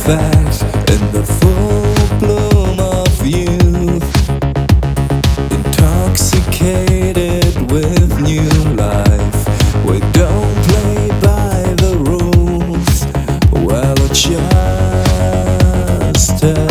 fact, in the full bloom of youth, intoxicated with new life. We don't play by the rules, well, just